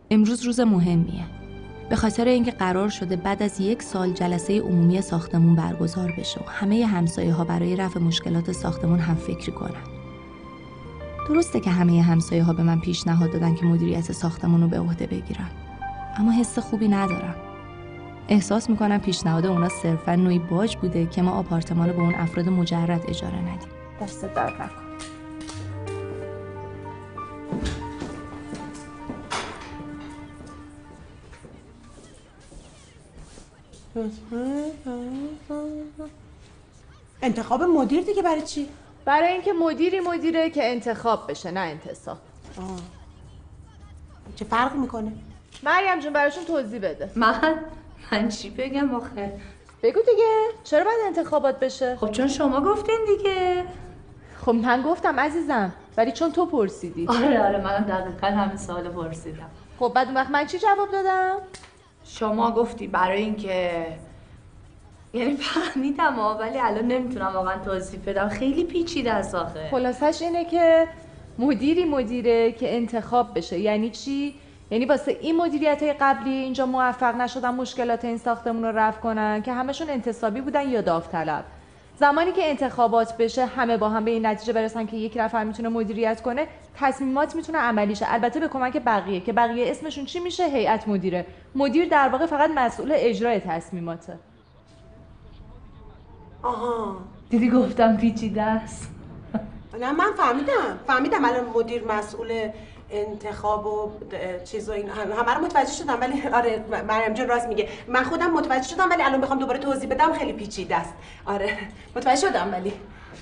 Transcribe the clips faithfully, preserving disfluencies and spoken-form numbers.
امروز روز مهمیه. به خاطر اینکه قرار شده بعد از یک سال جلسه عمومی ساختمون برگزار بشه و همه همسایه‌ها برای رفع مشکلات ساختمون هم فکری کنن. درسته که همه همسایه‌ها به من پیشنهاد دادن که مدیریت ساختمون رو به عهده بگیرم، اما حس خوبی ندارم. احساس میکنم پیشنهاد اونا صرفاً نوعی باج بوده که ما آپارتمان رو به اون افراد مجرد اجاره ندیم. دست درد نکن. انتخاب مدیر دیگه برای چی؟ برای اینکه مدیری مدیره که انتخاب بشه، نه انتصاب. آه. چه فرقی میکنه؟ مریم جون براشون توضیح بده. من من چی بگم آخه؟ بگو دیگه، چرا باید انتخابات بشه؟ خب چون شما گفتین دیگه. خب من گفتم عزیزم، ولی چون تو پرسیدی. آره آره منم دقیقاً همین سوال پرسیدم. خب بعد اون وقت من چی جواب دادم؟ شما گفتی برای اینکه، یعنی فهمیدم ها، ولی الان نمیتونم واقعا توضیح بدم، خیلی پیچیده است آخه. خلاصش اینه که مدیری مدیره که انتخاب بشه. یعنی چی؟ یعنی واسه این مدیریت‌های قبلی اینجا موفق نشدن مشکلات این ساختمون رو رفع کنن که همشون انتصابی بودن یا داوطلب. زمانی که انتخابات بشه همه با هم به این نتیجه برسن که یک نفر میتونه مدیریت کنه، تصمیمات میتونه عملی شه، البته به کمک بقیه که بقیه اسمشون چی میشه؟ هیئت مدیره. مدیر در واقع فقط مسئول اجرای تصمیماته. آها دیدی گفتم پیچیده است. نه من فهمیدم فهمیدم الان مدیر مسئول انتخاب و چیز و این همه رو متوجه شدم، ولی آره مریم جان راست میگه، من خودم متوجه شدم ولی الان بخوام دوباره توضیح بدم خیلی پیچیده است. آره متوجه شدم ولی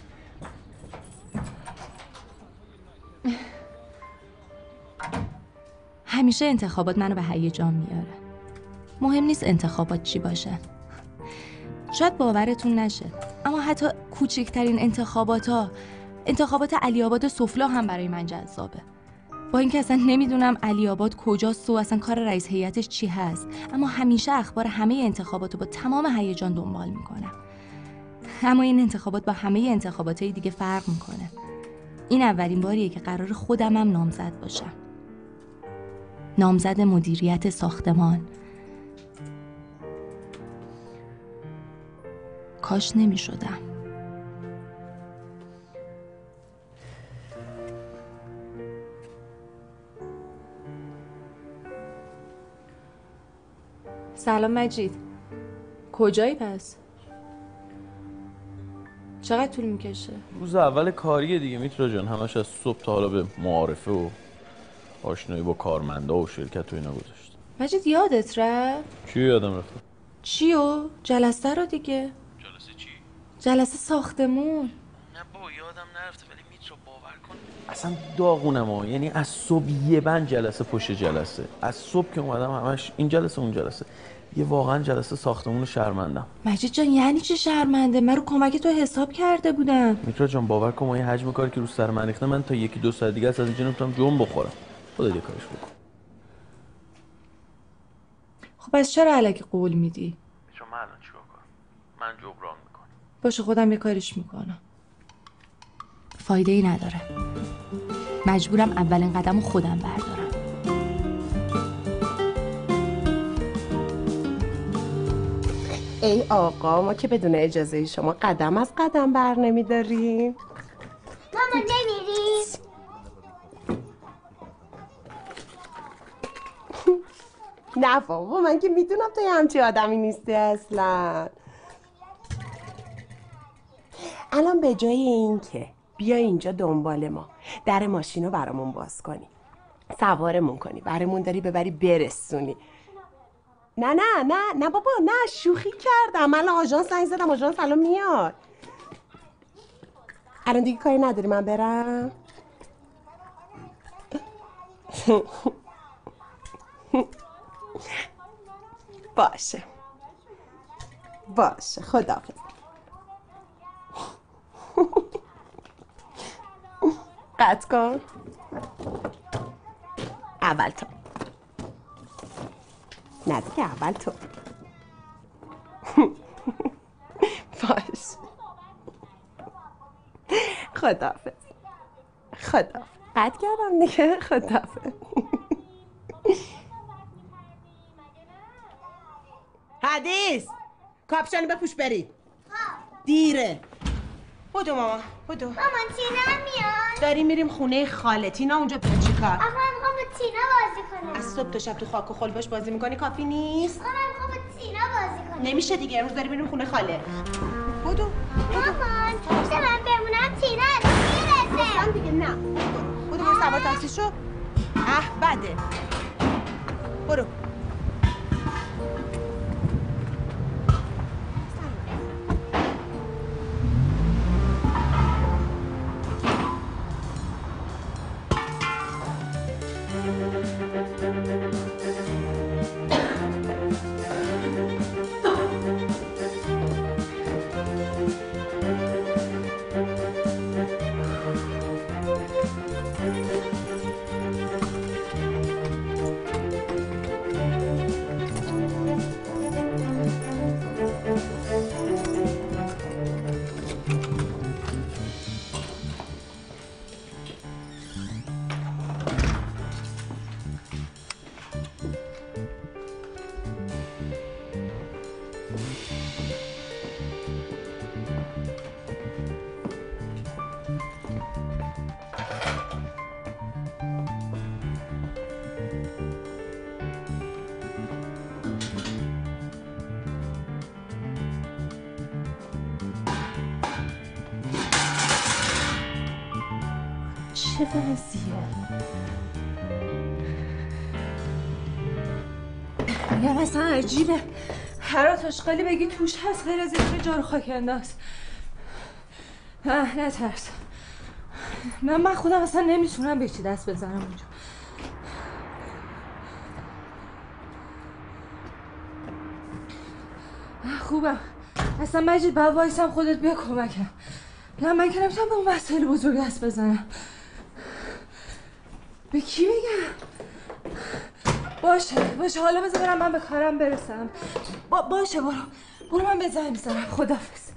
همیشه انتخابات منو به هیجان میاره. مهم نیست انتخابات چی باشه. شاید باورتون نشه اما حتی کوچکترین انتخابات ها، انتخابات علی آباد سفلا هم برای من جذابه. با اینکه اصلا نمیدونم علی آباد کجاست و اصلا کار رئیس هیئتش چی هست، اما همیشه اخبار همه انتخابات رو با تمام هیجان دنبال میکنم. اما این انتخابات با همه انتخاباتهای دیگه فرق میکنه. این اولین باریه که قرار خودمم نامزد باشم. نامزد مدیریت ساختمان. کاش نمی شدم. سلام مجید، کجایی پس؟ چقدر طول میکشه؟ روز اول کاریه دیگه میترا جان، همش از صبح تا حالا به معارفه و آشنایی با کارمندا و شرکت و اینا گذاشت. مجید یادت رفت؟ چی یادم رفته؟ چیو؟ جلسه رو دیگه. جلسه چی؟ جلسه ساختمون. نه بابا یادم نرفته، ولی میترا باور کن اصلا داغونم ها، یعنی از صبح یه بند جلسه پشت جلسه، از صبح که اومدم همش این جلسه اون جلسه. یه واقعا جلسه ساختمون رو شرمندم. مجید جان یعنی چی شرمنده؟ من رو کمک تو حساب کرده بودم. میترا جان باور کن ما یه حجم کاری که رو سر من ریخته، من تا یکی دو ساعت دیگه از اینجا نمیتونم جون بخورم. خودت یه کارش بکن. خب پس چرا الکی قول میدی؟ چون من الان چیکار کنم؟ من جبران میکنم. باشه خودم یه کاریش میکنم. فایده ای نداره. مجبورم اولین قدم رو خودم بردارم. ای آقا ما که بدون اجازه شما قدم از قدم بر نمیداریم. ماما نمیریم. نه بابا من که میدونم تو همچی آدمی نیستی اصلا. الان به جای این که بیا اینجا دنبال ما در ماشین رو برامون باز کنی، سوارمون کنی، برامون داری ببری برسونی. نه نه نه نه بابا نه شوخی کردم، من آژانس زنگ زدم، آژانس الان میاد. الان دیگه کاری نداری من برم؟ باشه باشه خداحافظ. قطع کن. اول تو. نه دیگه اول تو. باش. خداحافظ. خداحافظ. قطع کردم دیگه. خداحافظ. حدیث کاپشن بپوش بریم. دیره. بودو ماما بودو. مامان تینا میاد. داریم میریم خونه خاله. تینا اونجا برای چی کار؟ آخه من میخوام با تینا بازی کنم. از صبح تا شب تو خاک و خل باش بازی میکنی کافی نیست؟ آخه من میخوام با تینا بازی کنم. نمیشه دیگه، امروز داریم میریم خونه خاله. بودو مامان پشت من بمونم تینا از میرسه. اصلا دیگه نه. بودو برو سوار تاکسی شو. اه بده. برو. چه وضعیه؟ میگم اصلا عجیبه، هر آتشقالی بگی توش هست غیر از این جارو خاک انداز. نه نترس، من من خودم اصلا نمیتونم به چی دست بزنم اونجا. خوبم اصلا مجید باید وایسم خودت بیا کمکم. نه من که نمیتونم به اون وسایل بزرگ دست بزنم. به کی بگم؟ باشه باشه حالا بذار برم من به کارم برسم. با باشه برو برو من به زنگ میزنم. خداحافظ.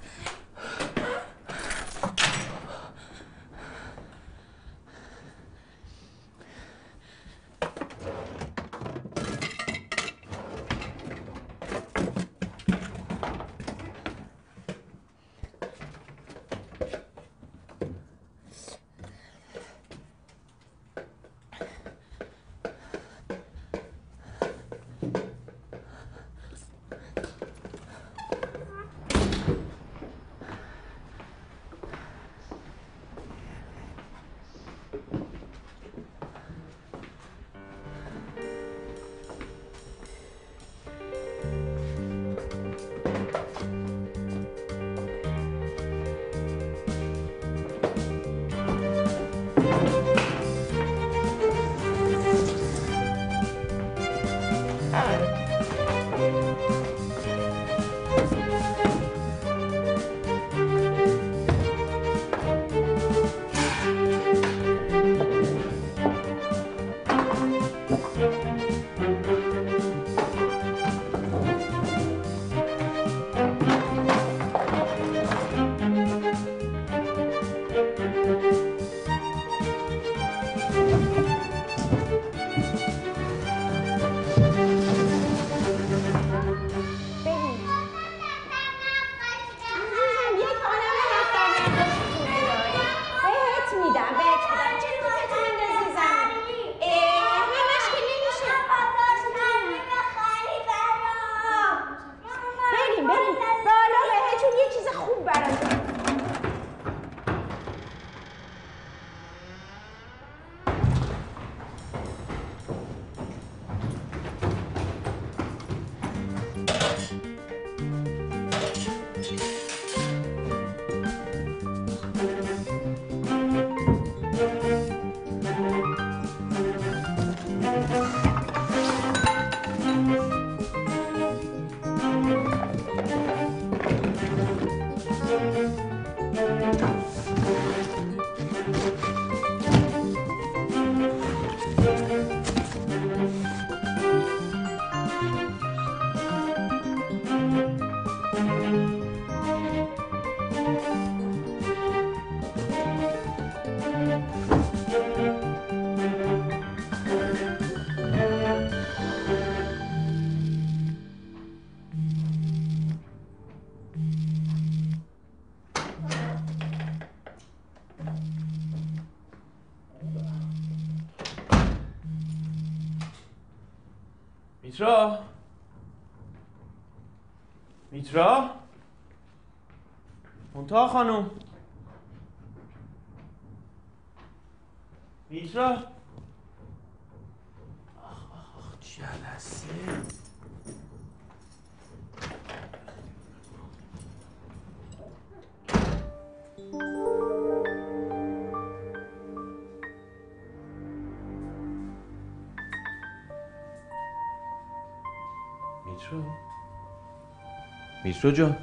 میترا میترا منتها خانوم میترا آخ آخ جلسه میترا میترا جان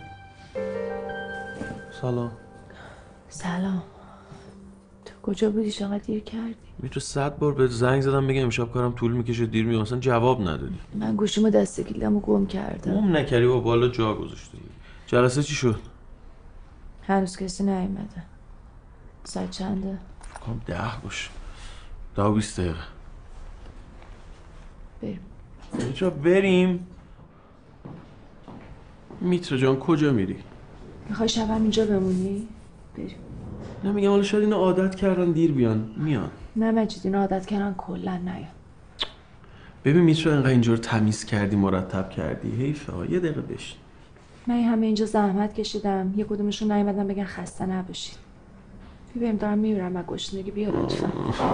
سلام. سلام. تو کجا بودی؟ چقدر دیر کردی؟ میترا صد بار بهت زنگ زدم بگم امشب کارم طول میکشه دیر میام اصلا جواب ندادی. من گوشیمو دست کلیدمو گم کردم. گم نکردی با بالا جا گذاشتی. جلسه چی شد؟ هنوز کسی نیومده. ساعت چنده؟ کام ده باشه. ده و بیست دقیقه. بریم. میترا بریم. میترا جان کجا میری؟ میخوای شبم اینجا بمونی؟ بریم. نه میگم حالا شاید اینو عادت کردن دیر بیان. میان. نه مجید اینو عادت کردن کلا نیان. ببین میترا انقدر اینجا رو تمیز کردی مرتب کردی حیفه ها. یه دقیقه بشین. من همه اینجا زحمت کشیدم یه کدومشون نیومدن بگن خسته نباشید. ببین دارم میمیرم از گشنگی. بیا لطفا.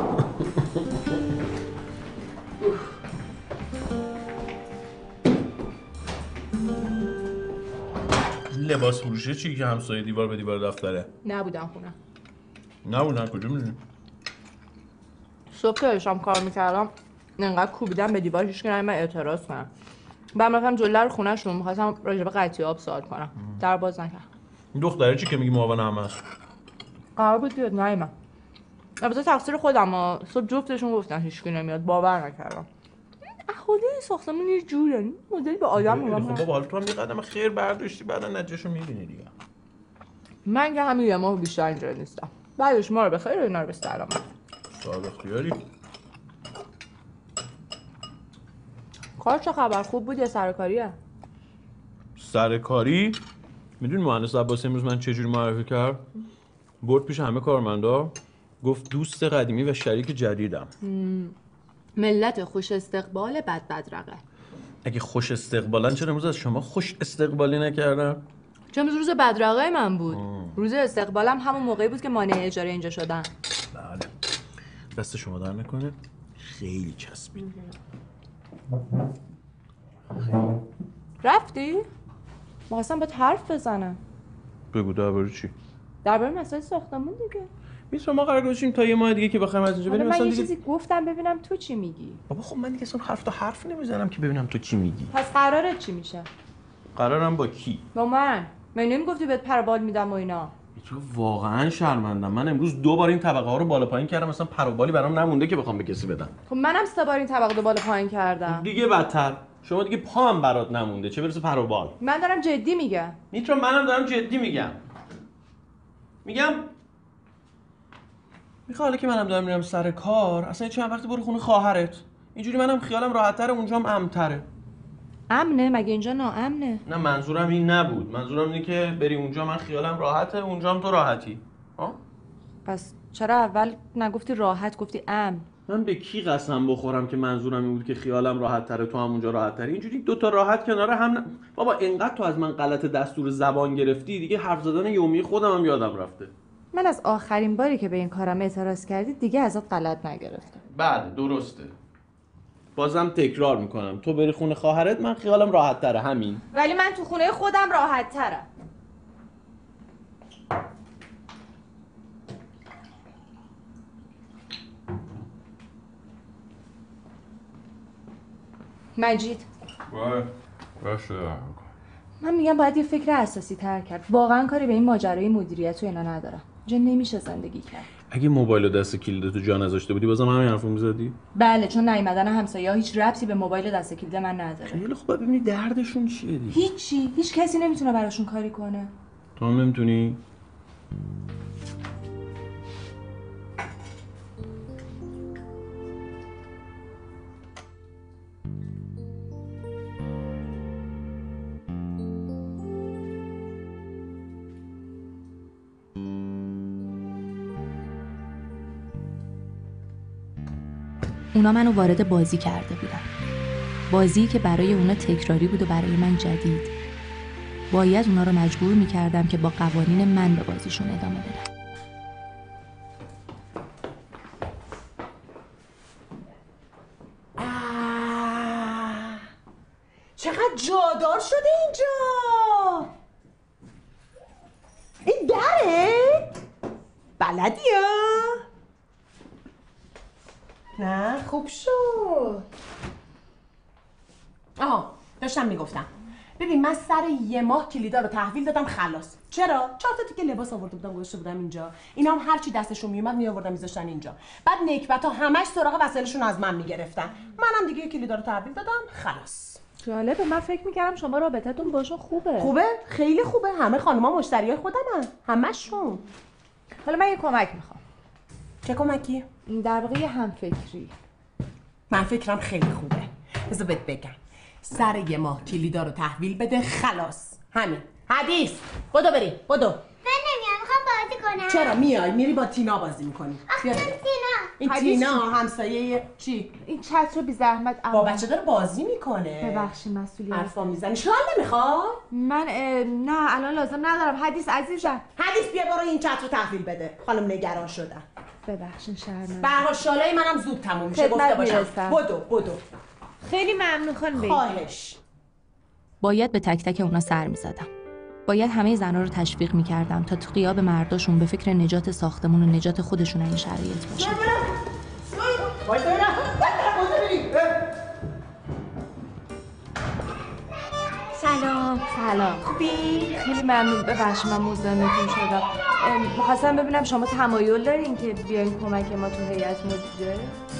لباس فروشه چی که همسایه دیوار به دیوار دفتره؟ نبودم خونه. نبودن کجا میدونی؟ صبح که داشتم کار میکردم انقدر کوبیدم به دیوار هیچ که من اعتراض کنم. بعد رفتم جلوی رو خونه‌شون می‌خواستم راجع به قطعی آب سوال کنم. در باز نکردم. این دختره چی که میگی معاون همه است؟ قرار بود بیاد نیومد. البته تقصیر خودم ها. صبح جفتشون گفتن هیچکی نمیاد. باور نکردم. احوال این ساختمون یه جوریه. این مدلی به آدم میگم. خب بابا حالا تو هم یه قدم خیر برداشتی بعدا نتیجهشو میبینی دیگه. من که همین یه ماه بیشتر اینجا نیستم. بعدش ما رو به خیر و اینا رو به سلامت. صاحب اختیاری. کار چه خبر؟ خوب بود یا سرکاریه؟ سرکاری؟ میدونی مهندس عباسی امروز من چجوری معرفی کرد؟ برد پیش همه کارمندا گفت دوست قدیمی و شریک جدیدم. ملت خوش استقبال بد بدرقه. اگه خوش استقبالن چرا امروز از شما خوش استقبالی نکردن؟ چون روز بدرقه من بود. آه. روز استقبالم همون موقعی بود که مانع اجاره اینجا شدن. بله. دست شما در نکنه. خیلی چسبید. رفتی؟ می‌خواستم باهات حرف بزنم. بگو درباره چی؟ درباره مسائل ساختمون دیگه. می‌شه ما قرار گذاشتیم تا یه ماه دیگه که بخوایم از اینجا بریم مثلا من یه دیگه... چیزی گفتم ببینم تو چی میگی. بابا خب من دیگه اصلا حرف تا حرف نمیزنم که ببینم تو چی میگی. پس قرارت چی میشه؟ قرارم با کی؟ با من. من نمیگفتی بهت پروبال میدم و اینا. تو واقعا شرمندم. من امروز دو بار این طبقه ها رو بالا پایین کردم مثلا پروبالی برام نمونده که بخوام به کسی بدم. خب منم سه بار این طبقه رو بالا پایین کردم. دیگه بدتر. شما دیگه پام برات نمونده چه برسه پروبال. من دارم جدی میگم. میترا منم دارم جدی میگم. میگم میخوام حالا که منم دارم میرم سر کار اصلا چند وقتی برو خونه خواهرت. اینجوری منم خیالم راحت‌تره اونجام امن‌تره. امنه؟ مگه اینجا ناامنه؟ نه منظورم این نبود. منظورم اینه که بری اونجا من خیالم راحته اونجام تو راحتی. ها؟ پس چرا اول نگفتی راحت گفتی امن؟ من به کی قسم بخورم که منظورم این بود که خیالم راحت تره تو هم اونجا راحت تره. اینجوری دو تا راحت کنار هم ن... بابا اینقدر تو از من غلط دستور زبان گرفتی دیگه حرف زدن یومی خودم هم یادم رفته. من از آخرین باری که به این کارم اعتراض کردی دیگه ازت غلط نگرفتم. بله درسته. بازم تکرار میکنم تو بری خونه خواهرت من خیالم راحت تره همین. ولی من تو خونه خودم راحت ترم. مجید باشه. من میگم باید یه فکر اساسی تر کرد. واقعا کاری به این ماجرای مدیریت و اینا ندارم. اینجا نمیشه زندگی کرد. اگه موبایل و دست کلید تو جا نذاشته بودی بازم همین حرفو میزدی؟ بله چون نیومدن همسایه‌ها هیچ ربطی به موبایل و دست کلید من نداره. خیلی خب ببینی دردشون چیه دیگه. هیچی، هیچ کسی نمیتونه براشون کاری کنه. تو هم نمیتونی؟ اونا منو وارد بازی کرده بودن. بازی که برای اونا تکراری بود و برای من جدید. باید اونا رو مجبور میکردم که با قوانین من به بازیشون ادامه بدم. چقدر جادار شده اینجا. این دره؟ بلدی ها؟ نه خوب شد. آها داشتم میگفتم ببین من سر یه ماه کلیدا رو تحویل دادم خلاص. چرا؟ چهار تا تیکه لباس آورده بودم گذاشته بودم اینجا. اینا هم هر چی دستشون میومد میآوردن میذاشتن اینجا. بعد نکبتا همش سراغ وسایلشون از من میگرفتن. منم دیگه کلیدا رو تحویل دادم خلاص. جالبه، من فکر میکردم شما رابطتون باشون خوبه. خوبه؟ خیلی خوبه. همه خانوما مشتریای خودمن. همشون. حالا من یه کمک میخوام. چه کمکی؟ در واقع یه همفکری. من فکرم خیلی خوبه. بذار بهت بگم. سر یه ماه کلیدا رو تحویل بده خلاص. همین. حدیث بدو بریم. بدو. من نمیام، میخوام بازی کنم. چرا میای؟ میری با تینا بازی میکنی. آخه تینا. این تینا همسایه چی؟ این چتر بی زحمت با بچه داره بازی میکنه. ببخشید مسئولیت. حرفا میزنی. شال نمیخواد؟ من نه الان لازم ندارم. حدیث عزیزم. حدیث بیا برو این چتر رو تحویل بده. خانم نگران شدن. ببخشید شرمنده. به هر حال شالای منم زود تموم میشه گفته باشم. بدو بدو. خیلی ممنون خانم. خواهش. باید به تک تک اونا سر می‌زدم. باید همه زنها رو تشویق می‌کردم تا تو غیاب مرداشون به فکر نجات ساختمون و نجات خودشون این شرایط باشن. سلام. سلام. خوبی؟ خیلی ممنون. ببخشید من مزاحمتون شدم. می‌خواستم ببینم شما تمایل دارین که بیاین کمک ما تو هیئت مدیره؟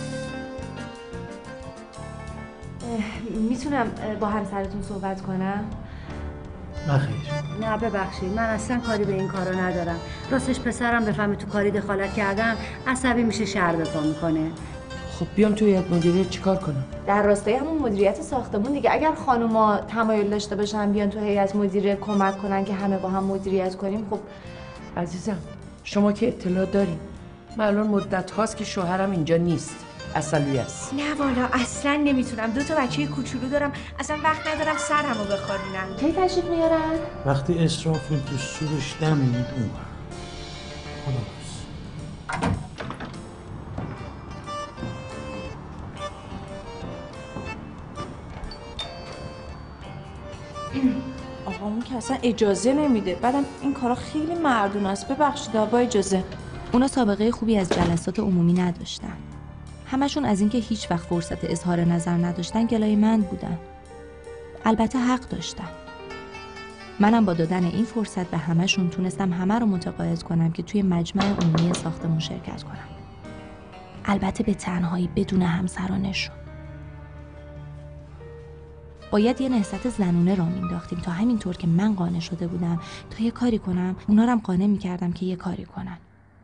میتونم با همسرتون صحبت کنم؟ نه خیر. نه ببخشید من اصلا کاری به این کارا ندارم. راستش پسرم بفهمه تو کاری دخالت کردم عصبی میشه، شر به پا میکنه. خب بیام توی هیئت مدیره چیکار کنم؟ در راستای همون مدیریت ساختمون دیگه. اگر خانوما تمایل داشته باشن بیان تو هیئت مدیره کمک کنن که همه با هم مدیریت کنیم. خب عزیزم شما که اطلاع دارین من الان مدت هاست که شوهرم اینجا نیست، عصبی است. نه والا اصلا نمیتونم، دو تا بچه کوچولو دارم، اصلا وقت ندارم سرمو بخارونم. کی تشریف میارن؟ وقتی اسرافیل تو سورش دمید اون خلاص. آقامون که اصلا اجازه نمیده. بعدم این کارا خیلی مردون است. ببخشید با اجازه. اونا سابقه خوبی از جلسات عمومی نداشتن. همشون از اینکه هیچ وقت فرصت اظهار نظر نداشتن گلایه‌مند بودن. البته حق داشتن. منم با دادن این فرصت به همشون تونستم همه رو متقاعد کنم که توی مجمع عمومی ساختمون شرکت کنم. البته به تنهایی بدون همسرانشون. باید یه نهضت زنونه را مینداختیم تا همینطور که من قانع شده بودم تا یه کاری کنم، اونا رو هم قانع میکردم که یه کاری کنن.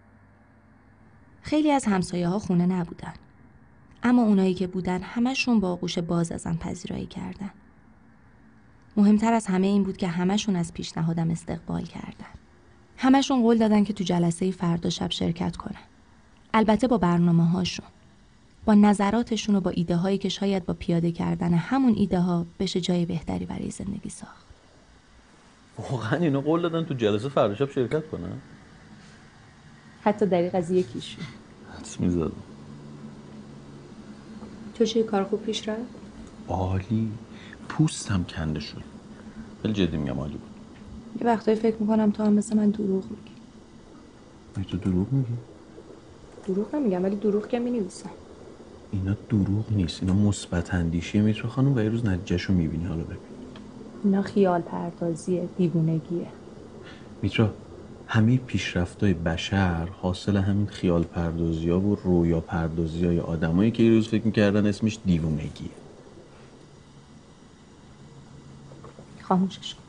خیلی از همسایه ها خونه نبودن. اما اونایی که بودن همشون با آغوش باز ازم پذیرایی کردن. مهمتر از همه این بود که همشون از پیشنهادم استقبال کردن. همشون قول دادن که تو جلسه فردا شب شرکت کنن. البته با برنامه هاشون. با نظراتشون و با ایده هایی که شاید با پیاده کردن همون ایده ها بشه جای بهتری برای زندگی ساخت. واقعا اینا قول دادن تو جلسه فردا شب شرکت کنن؟ حتی دریغ از یکیشون. حدس می‌زدم. تو چه کار خوب پیش رفت؟ عالی. پوستم کنده شد. خیلی جدی میگم عالی بود. یه وقتایی فکر میکنم تو هم مثل من دروغ میگی. ای تو دروغ میگی؟ دروغ نمیگم ولی دروغ که مینویسم. اینا دروغ نیست، اینا مثبت اندیشیه میترا خانم و یه روز نتیجهشو میبینی. حالا ببین اینا خیال پردازیه، دیوونگیه. میترا همه پیشرفت‌های بشر حاصل همین خیال پردازی‌ها و رویا پردازی‌های آدمایی که یه روز فکر می‌کردن اسمش دیوونگیه. خاموشش کن.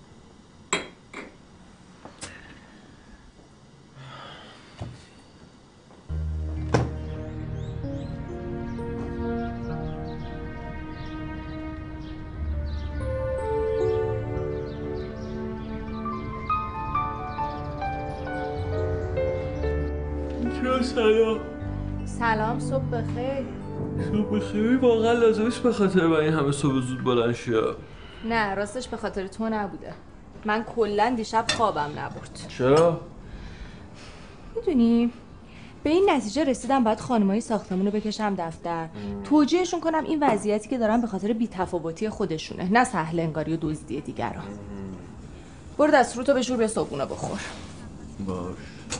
سلام. سلام، صبح بخیر. صبح خیلی واقعا لازمش به خاطر من این همه صبح زود بلند شد. نه راستش به خاطر تو نبوده. من کلا دیشب خوابم نبرد. چرا؟ میدونی به این نتیجه رسیدم باید خانمای ساختمون رو بکشم دفتر، توجیهشون کنم این وضعیتی که دارن به خاطر بی‌تفاوتی خودشونه، نه سهل انگاری و دزدی دیگران. برو دست رو تو بشور به صبحونه بخور. باش.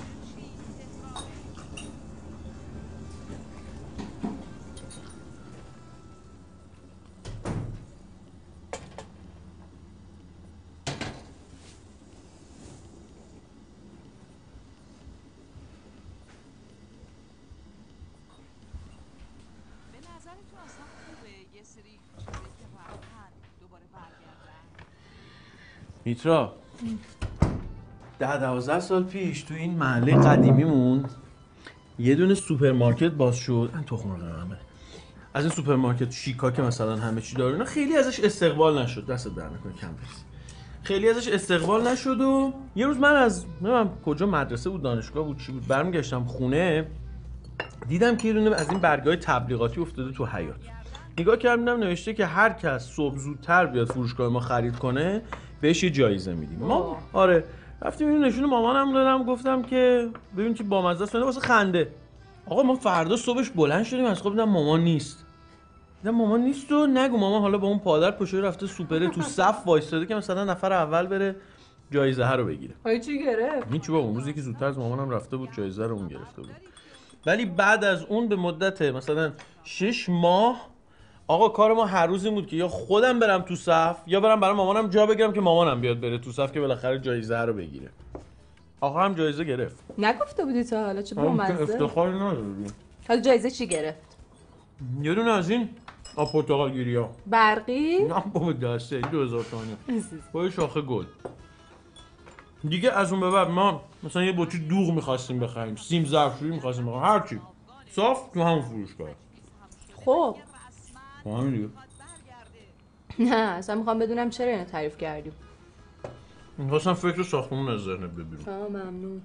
میترا ده دوازده سال پیش تو این محله قدیمیمون یه دونه سوپرمارکت باز شد. ان تو خونه همه از این سوپرمارکت شیکا که مثلا همه چی داره اینا خیلی ازش استقبال نشد. دست در نکنه کم برسی. خیلی ازش استقبال نشد و یه روز من از نمیدونم کجا مدرسه بود دانشگاه بود چی بود برمیگشتم خونه دیدم که یه دونه از این برگه‌های تبلیغاتی افتاده تو حیاط. نگاه کردم نوشته که هر کس صبح زودتر بیاد فروشگاه ما خرید کنه بهش یه جایزه میدیم. ما آره رفتیم اینو نشون مامانم دادم گفتم که ببین که بامزه است واسه خنده. آقا ما فردا صبحش بلند شدیم از خواب دیدم مامان نیست. دیدم مامان نیست و نگو مامان حالا با اون پادر پشت رفته سوپره تو صف وایساده که مثلا نفر اول بره جایزه ها رو بگیره. آیا چی گرفت؟ هیچ بابا اون روزی که زودتر از مامانم رفته بود جایزه رو اون گرفته بود. ولی بعد از اون به مدت مثلا شش ماه آقا کار ما هر روز این بود که یا خودم برم تو صف یا برم برای مامانم جا بگیرم که مامانم بیاد بره تو صف که بالاخره جایزه رو بگیره. آقا هم جایزه گرفت. نگفته بودی تا حالا چه بامزه؟ افتخاری نداری. حالا جایزه چی گرفت؟ یه دونه از این آب پرتقال گیریا. برقی؟ نه بابا دسته دو هزار تومانی. با شاخه گل. دیگه از اون به بعد ما مثلا یه بطری دوغ می‌خواستیم بخریم، سیم ظرفشویی می‌خواستیم بخریم، هر چی. صاف تو همون فروشگاه. خب با همین دیگه. نه اصلا میخوام بدونم چرا اینو تعریف کردیم. میخواستم فکر ساختمون از ذهنت ببینم. آه ممنون.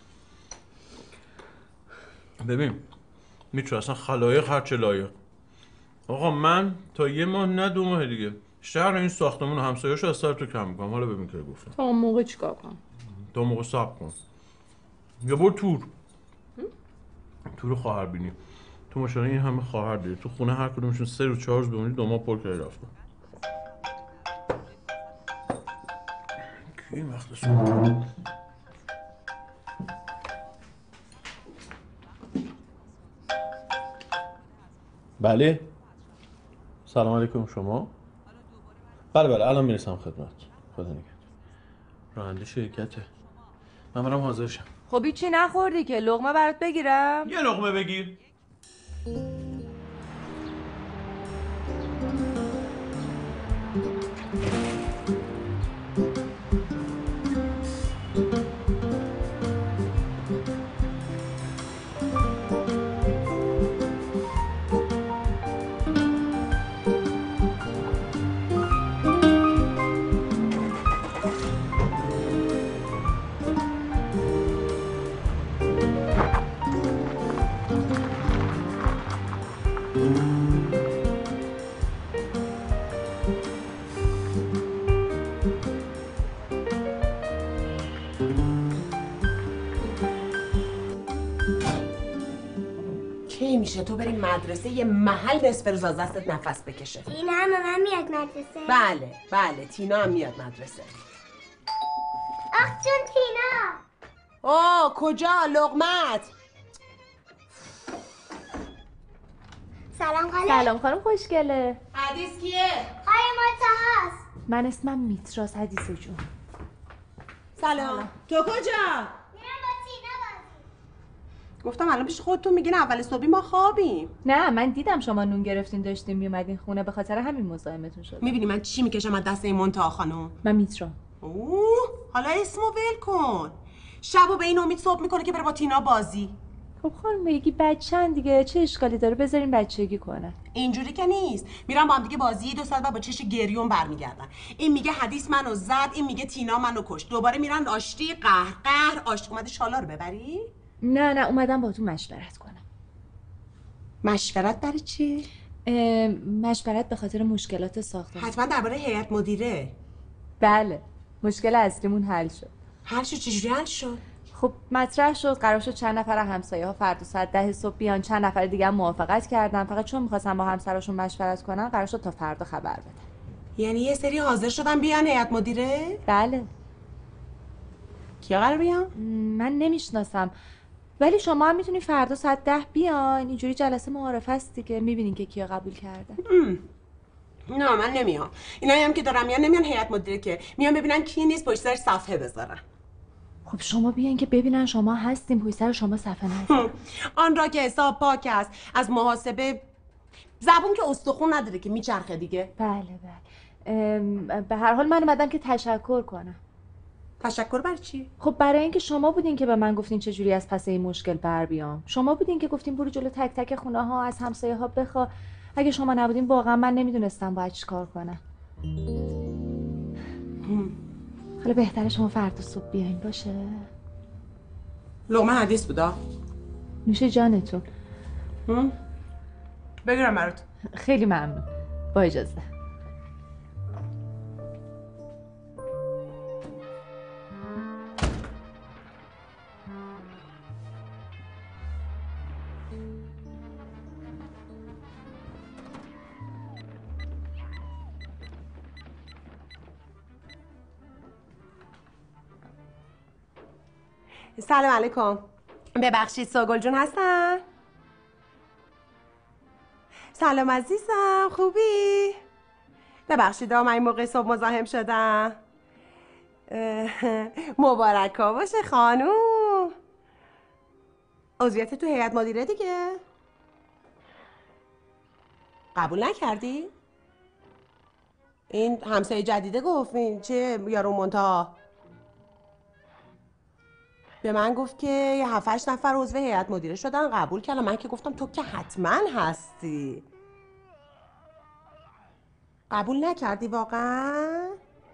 ببین میتونه اصلا خلایق هرچه لایق. آقا من تا یه ماه نه دو ماه دیگه شهر این ساختمون و همسایه‌اشو از سر تو کم میکنم. حالا ببین که گفتم تا اون موقع چیکار کنم؟ تا موقع صبر کن یا برو تور تور خواهر بینی. تو ماشاءالله این همه خواهر داری تو خونه هر کدومشون سه روز چهار روز بمونی دو ماه پر کردی رفتن. کی این وقت صبح بله سلام علیکم شما. بله بله الان میرسم خدمت. خدا نگهدار. راننده شرکته. من برام حاضر شم. خب هیچی نخوردی که لقمه برات بگیرم؟ یه لقمه بگیر. کی میشه تو بری مدرسه یه محل نصف روز از دستت نفس بکشه؟ تینا هم من میاد مدرسه. بله بله تینا هم میاد مدرسه. آخ جون تینا. آه کجا لقمت؟ سلام خاله. سلام خانم خوشگله. حدیث کیه؟ خواهی ما تاهاست. من اسمم میتراس حدیث جون. سلام. تو کجا؟ میرم با تینا بازی. گفتم الان پیش خودتون میگین اول صبحی ما خوابیم. نه من دیدم شما نون گرفتین داشتین میومدین خونه به خاطر همین مزاحمتون شدم. میبینی من چی میکشم از دست این منتها خانم؟ من میترا. اوه حالا اسمو ول کن. شبو به این امید صبح میکنه که بره با تینا بازی. خب خانم یکی بچه‌ن دیگه چه اشکالی داره بذارین بچگی کنن. اینجوری که نیست. میرن با هم دیگه بازی دو ساعت بعد با چش گریون برمیگردن. این میگه حدیث منو زد، این میگه تینا منو کشت. دوباره میرن آشتی قهر قهر آشتی. اومدی شالا رو ببری؟ نه نه اومدم با تو مشورت کنم. مشورت برای چی؟ مشورت به خاطر مشکلات ساختمان. حتما درباره هیئت مدیره. بله، مشکل اصلیمون حل شد. حل شد؟ چجوری حل شد؟ خب مطرح شد قرار شد چند نفر همسایه ها فردا ساعت ده صبح بیان، چند نفر دیگه هم موافقت کردن، فقط چون می‌خواستن با همسرشون مشورت کنن قرار شد تا فردا خبر بدن. یعنی یه سری حاضر شدن بیان هیئت مدیره؟ بله. کیا قرار بیان؟ من نمیشناسم، ولی شما هم میتونی فردا ساعت ده بیان، اینجوری جلسه معارفه است دیگه، میبینین که کیا قبول کردن. نه من نمیام. اینایی هم که دارم میان نمیان هیئت مدیره که میان ببینن کی نیست پشت سر صفحه بذارن. خب شما بیان که ببینن شما هستین پشت سر شما صفحه نذارن. آن را که حساب پاک است از محاسبه، زبون که استخون نداره که میچرخه دیگه. بله بله. به هر حال من اومدم که تشکر کنم. تشکر برای چی؟ خب برای اینکه شما بودین که به من گفتین چجوری از پس این مشکل بر بیام. شما بودین که گفتین برو جلو تک تک خونه ها از همسایه ها بخوا. اگه شما نبودین واقعا من نمیدونستم باید چیکار کنم. حالا بهتره شما فردا صبح بیاین باشه؟ لقمه حدیث بودا؟ نوش جانتون. بگیرم برات. خیلی ممنون. با اجازه. سلام علیکم. ببخشید سوگل جون هستن؟ سلام عزیزم، خوبی؟ ببخشید من این موقع صبح مزاحم شدم. مبارک ها باشه خانوم. عضویت تو هیئت مدیره دیگه؟ قبول نکردی؟ این همسایه جدیده گفت این چه یارو منتها به من گفت که یه هفت هشت نفر عضو هیئت مدیره شدن قبول کردم. من که گفتم تو که حتما هستی. قبول نکردی واقعا؟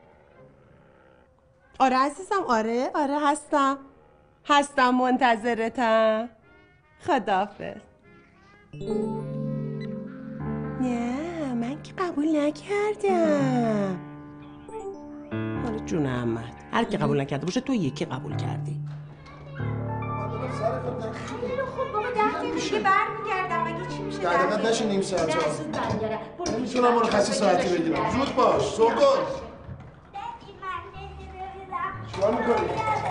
آره عزیزم، آره آره هستم هستم منتظرتم. خداحافظ. نه من که قبول نکردم. حالا جون احمد هر کی قبول نکرده باشه تو یکی قبول کردی. خیلی خوب بابا ده دقیقه دیگه برمیگردم. مگه چی میشه؟ ده دقیقه نشین نیم ساعت. نه زود برمیگردم. نمیتونم مرخصی ساعتی بگیرم. زود باش سوگل. چیکار میکنی؟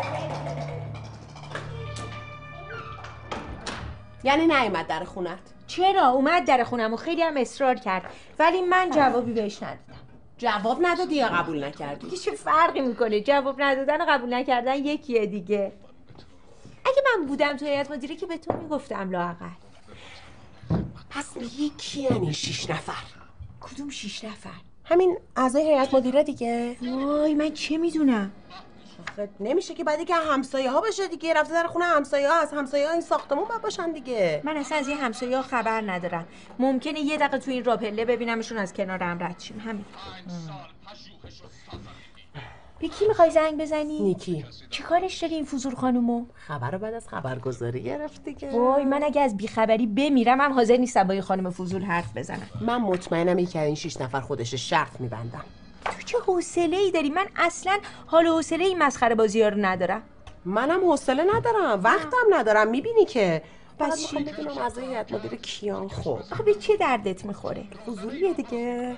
یعنی نیومد در خونت؟ چرا؟ اومد در خونم و خیلی هم اصرار کرد، ولی من جوابی بهش ندادم. جواب ندادی یا قبول نکردی؟ دیگه چه فرقی میکنه؟ جواب ندادن و قبول نکردن یکیه دیگه. اگه من بودم تو هیئت مدیره که به تو میگفتم لااقل. پس میگی کیان شیش نفر؟ کدوم شیش نفر؟ همین اعضای هیئت مدیره دیگه. وای من چه میدونم؟ آخه نمیشه که بعد که همسایه ها باشه دیگه. رفته در خونه همسایه ها، از همسایه ها این ساختمون باید باشن دیگه. من اصلا از این همسایه ها خبر ندارم. ممکنه یه دقیقه تو این راپله ببینمشون از کنارم رد شیم. همین. به کی میخوای زنگ بزنی؟ نیکی. چی کارش داری این فضول خانومو؟ خبر رو بعد از خبرگزاری گرفت دیگه. وای من اگه از بیخبری بمیرم هم حاضر نیستم با این خانم فضول حرف بزنم. من مطمئنم یکی از این شیش نفر خودش شرط میبندم. تو چه حوصله‌ای داری؟ من اصلا حال و حوصله این مسخره بازی‌ها رو ندارم. منم حوصله ندارم، وقتم ندارم. میبینی که بس چی؟ بدونم از هیئت مدیره کیان. خب خب به چه دردت میخوره؟ فضولیه دیگه.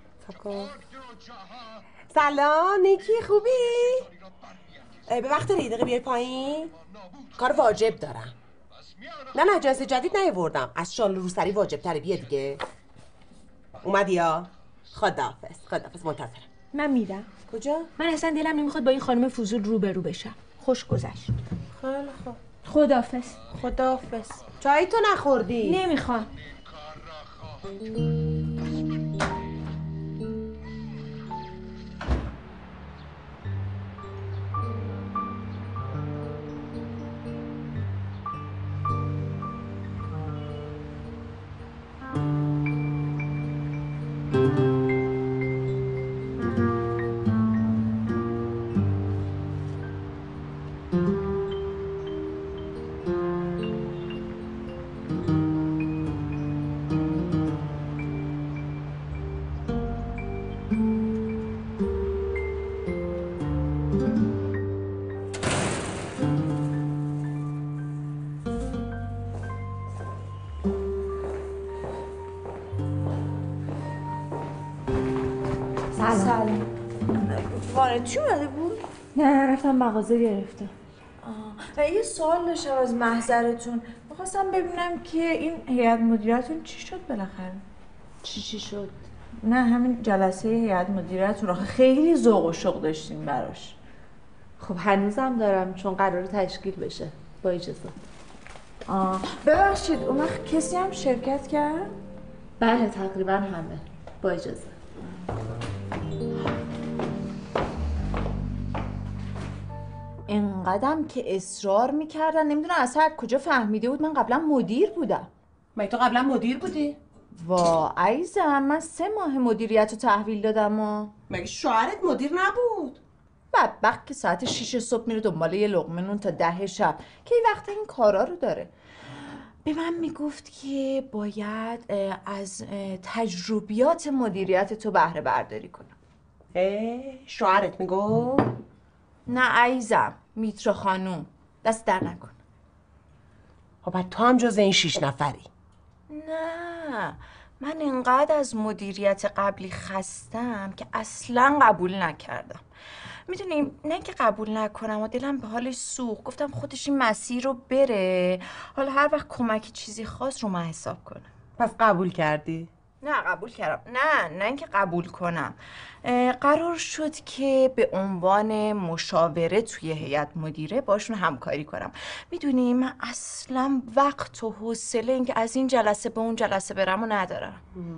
سلام نیکی، خوبی؟ به وقت یه دقیقه بیای پایین. کار واجب دارم. نه نه جنس جدید نیاوردم، از شال روسری واجب تره. بیا دیگه. اومدی یا؟ خداحافظ. خداحافظ منتظرم. من میرم. کجا؟ من اصلا دلم نمیخواد با این خانم فضول روبرو بشم. خوش گذشت. خیلی خوب. خداحافظ. خداحافظ. چای تو نخوردی؟ نمیخوام. سلام. سلام. وارد چی اومده بود؟ نه رفتم مغازه گرفتم. و یه سوال داشتم از محضرتون. میخواستم ببینم که این هیئت مدیرتون چی شد بالاخره؟ چی چی شد؟ نه همین جلسه هیئت مدیرتون رو خیلی ذوق و شوق داشتیم براش. خب هنوزم دارم چون قراره تشکیل بشه. با اجازه. آه ببخشید اون وقت کسی هم شرکت کرد؟ بله تقریبا همه. با اجازه. اینقدرم که اصرار میکردن نمیدونم اصلا از کجا فهمیده بود من قبلا مدیر بودم. مگه تو قبلا مدیر بودی؟ وا عزیزم من سه ماه مدیریت رو تحویل دادم و مگه شوهرت مدیر نبود؟ بدبخت که ساعت شیش صبح میره دنبال یه لقمه نون تا ده شب که این وقت این کارا رو داره. به من میگفت که باید از تجربیات مدیریت تو بهره برداری کنم. اه شوهرت میگفت؟ نه عزیزم میترا خانوم دست در نکن. خب تو هم جز این شیش نفری؟ نه من انقدر از مدیریت قبلی خستم که اصلا قبول نکردم. میدونیم نه که قبول نکنم و دلم به حالش سوخت. گفتم خودش این مسیر رو بره، حالا هر وقت کمکی چیزی خواست رو من حساب کنم. پس قبول کردی؟ نه قبول کردم. نه نه اینکه قبول کنم. قرار شد که به عنوان مشاوره توی هیئت مدیره باشون همکاری کنم. میدونی من اصلا وقت و حوصله اینکه از این جلسه به اون جلسه برم و ندارم.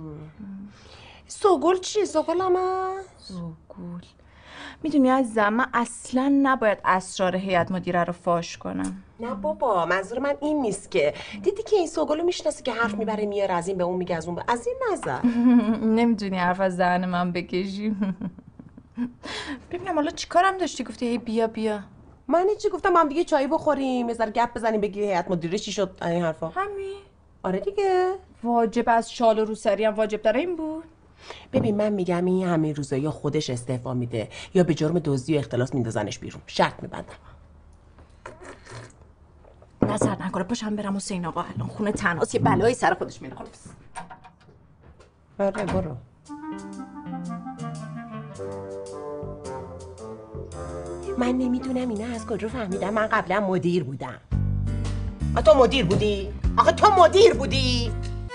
سوگل چیه؟ سوگل همه؟ سوگل میدونی عزیزم من اصلا نباید اسرار هیئت مدیره رو فاش کنم. نه بابا منظور من این نیست که دیدی که این سوگلو میشناسه که حرف میبره میاره از این به اون میگه از اون به از این نظر. نمیدونی حرف از دهن من بکشی. ببینم حالا چیکارم داشتی گفتی هی بیا بیا؟ من هیچی گفتم با هم دیگه چایی بخوریم یه ذره گپ بزنیم بگی هیئت مدیره چی شد این حرفا. همین. آره دیگه. واجب از شال و روسری هم واجب داره این بود؟ ببین من میگم این همین روزا یا خودش استعفا میده یا به جرم دزدی و اختلاس میندازنش بیرون. شرط میبندم. نظر نکنه پاشم برم حسین آقا الان خونه تنهاست یه بلایی سر خودش میاره. خلاص. آره برو. من نمیدونم اینا از کجا فهمیدم من قبلا مدیر بودم. آ تو مدیر بودی؟ آخه تو مدیر بودی؟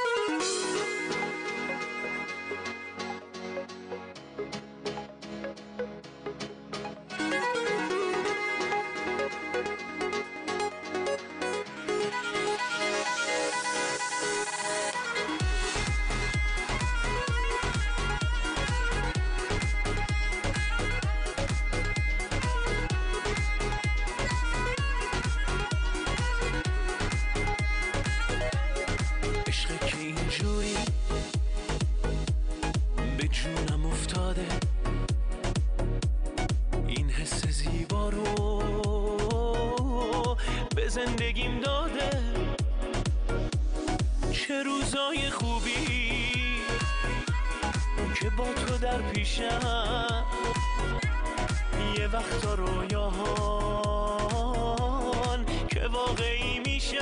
زندگیم داده چه روزای خوبی که با تو در پیشم یه وقتا رویاهان که واقعی میشن.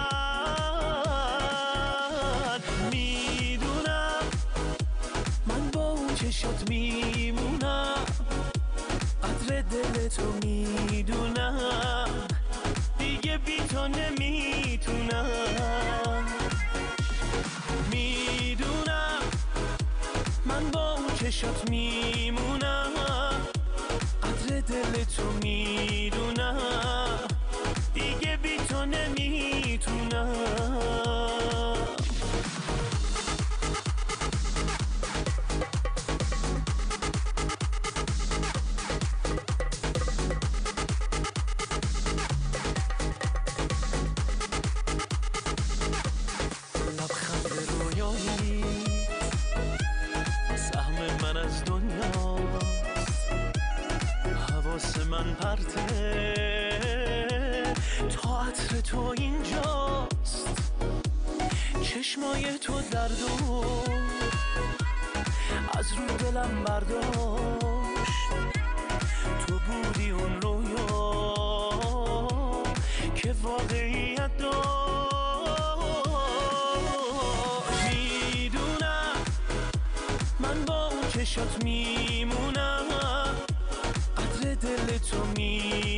میدونم من با اون چشات میمونم قدر دل تو میدونم دیگه بی تو نمیتونم. میدونم من با اون چشات میمونم قدر دل تو میدونم دیگه بی تو نمیتونم. من پرته تا عطر تو اینجاست چشمای تو دردو از رو دلم برداشت. تو بودی اون رویا که واقعیت داشت. میدونم من با اون چشات میمونم، قدر دل تو می